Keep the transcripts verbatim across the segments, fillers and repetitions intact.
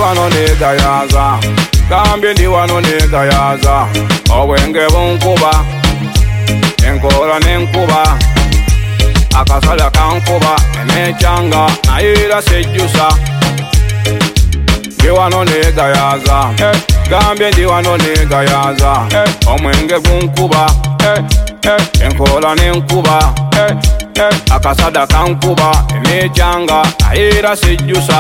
wano negayaza gambye ndi wano negayaza obwenge bunkuba enkola nenkuba akasala kankuba enekyanga nayira sejjusa ndi wano negayaza gambye ndi wano negayaza omwenge gunkuba enkola nenkuba akasada kankuba enekyanga nayira sejjusa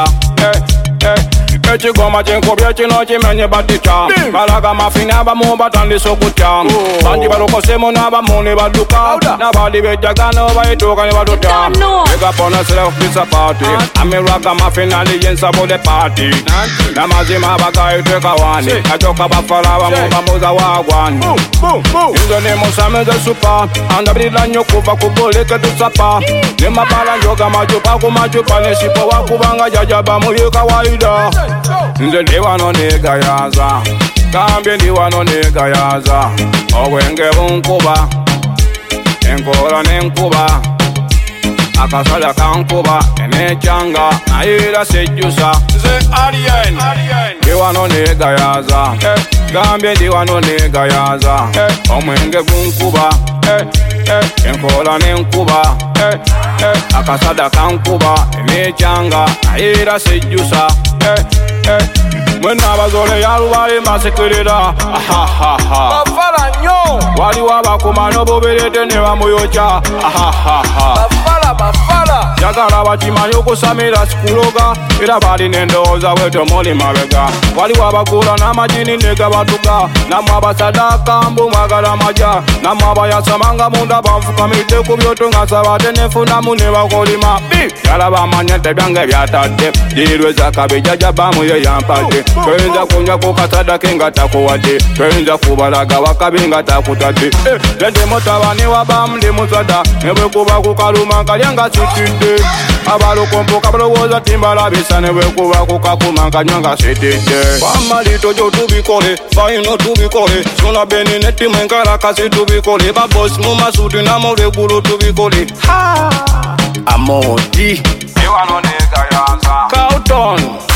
ekigoma kyenkobya kino kimenye batika balaga mafina abamu batandise okutya bangi balokosemu n'abamu ne badduka n'abali bejjagano bayituuka ne baduta egapona selefisa paati amelwaga mafina liyensabule paati n'amazima abagayiteka wani acoka bafala abamu bamuza wagwani nze ne musameze supa andabirira nnyo kuva ku boleke tusapa ne mabala njoga macupa ku macupa ne sipo wakubanga jajaba muyi kawaida nze ndi wano negayaza gambye ndi wano negayaza obwenge bunkuba enkola nenkuba akasala kankuba enekyanga nayira sejjusa nze alien ndi wano negayaza gambye ndi wano negayaza omwenge gunkuba enkola nenkuba akasada kankuba enekyanga nayira sejjusa mwena abazole yalubale masekirira bafala nnyo waliwo abakuma n'obuberete ne bamuyokya bafala bafala jagala bakimanyi okusamira sikuloga era balina endowooza bweto muli mabega waliwo abagula n'amajini ne gabatuga namwe abasadaka mbu mwagala amaja namwe abayasamanga munda banfukamidde ku byoto nga sabate nefunamu ne bakolima bi yalaba amanyete byange byatadde dirweza kabija jabamu ye yampadde toyinza kunywa ku kasadake nga takuwadde toyinza kubalaga wakabi nga takutadde lende mutabani wabamu ndi musada ne bwekuba ku kaluma nkalya nga sitidde abalokompoka balowooza timbalabisa ne bwekuba ku kakuma nkanywa nga sitidde bamalito gyo tubikole fayino tubikole sona beni nettimu enkalakasi tubikole babosi mu masuti namulwegulu tubikole amodi ewano negayaza Cowton